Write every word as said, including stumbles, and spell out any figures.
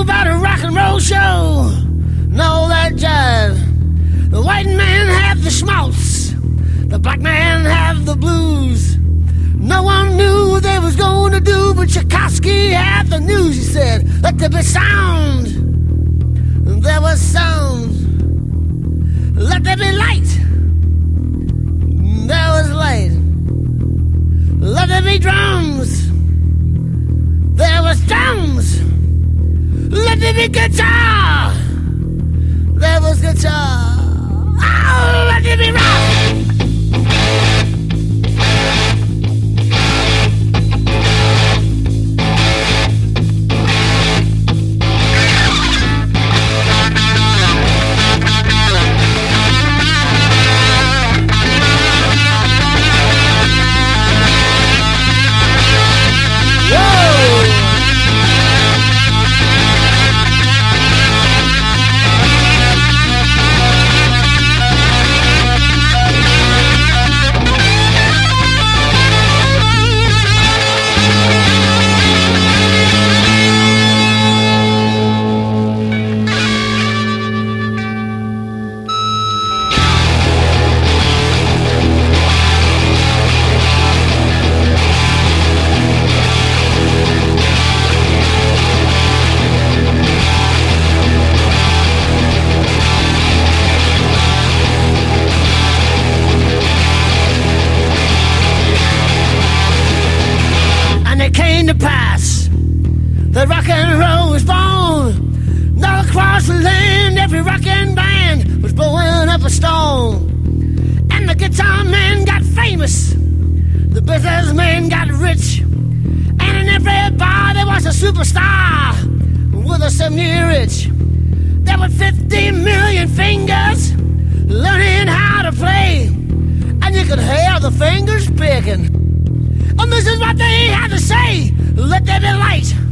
about a rock and roll show and all that jive. The white man had the schmaltz, the black man had the blues. No one knew what they was going to do, but Tchaikovsky had the news. He said, let there be sound, and there was sound. Let there be light, and there was light. Let there be drums, there was drums. Let there be guitar, there was guitar. Oh, let there be rock. To pass, the rock and roll was born. All across the land, every rockin' band was blowing up a storm. And the guitar man got famous, the businessman got rich, and in every bar there was a superstar with a seventy-year itch. There were fifty million fingers learning how to play, and you could hear the fingers picking. And this is what they had to say. Let there be light,